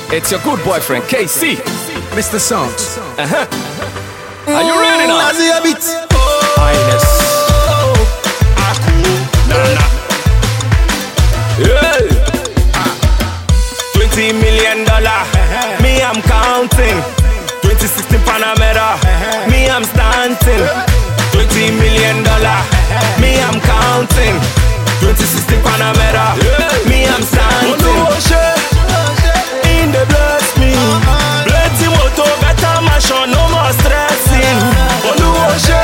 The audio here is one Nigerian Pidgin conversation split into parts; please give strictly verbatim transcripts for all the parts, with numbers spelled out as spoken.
It's your good boyfriend, K C. Mister Songs. Uh-huh. Are you ready now? Nazi a bit. Highness. Aku. Nana. Yeah. twenty million dollar. Me, I'm counting. twenty sixteen Panamera. Me, I'm stunting. twenty million dollar. Me, I'm counting. twenty sixteen Panamera. Me, I'm stunting. In the bless me. Plenty moto, better mansion, no more stressing. Oluwose,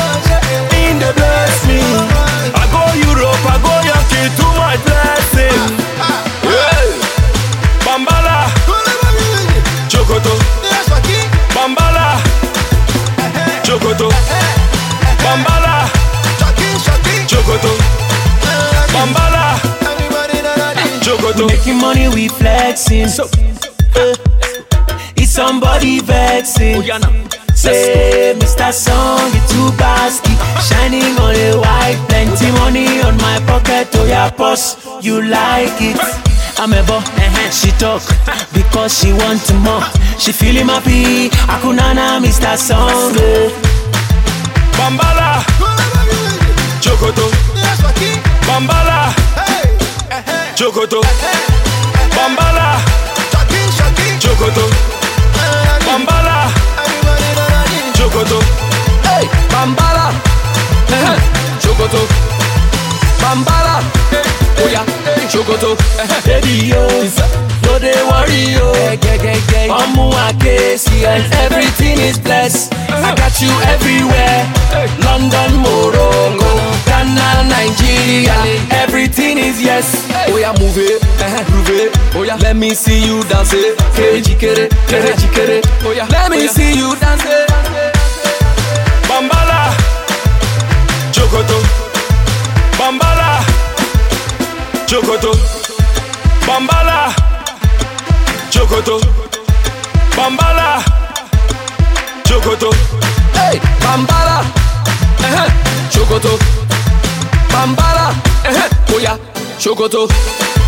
in the bless me. I go Europe, I go Yankee, too much blessing. Yeah. Bambala, Chokoto. Bambala, Chokoto. Bambala, Chokoto. Bambala, Chokoto. Making money, we flexing. So, uh, it's somebody vexing. oh, yeah, now. Say, Mister Song, it's too basky. Shining on a white, plenty money on my pocket. Oh, yeah, boss, you like it. I'm a bo, uh-huh. She talk because she want more. She feeling happy. Akunana, Mister Song. Bambala, Chokoto. Bambala, Chokoto. Bambala, Chokoto. Bambala, Chokoto. Hey, Bambala, eh, Chokoto. Bambala, oh yeah, Chokoto. Baby yo, no they worry yo. Omu Akesi and everything is blessed. I got you everywhere. London, Morocco, Ghana, Nigeria. Everything is yes. Oh yeah, move it, move it. Oh yeah, let me see you dance it. Kere jikere, kere jikere. Oh yeah, let me see you dance it. Bambala, Chokoto. Bambala, Chokoto. Bambala, Chokoto. Bambala, Chokoto. Hey, Bambala, eh, Chokoto. Bambala, eh, oh yeah, Chokoto.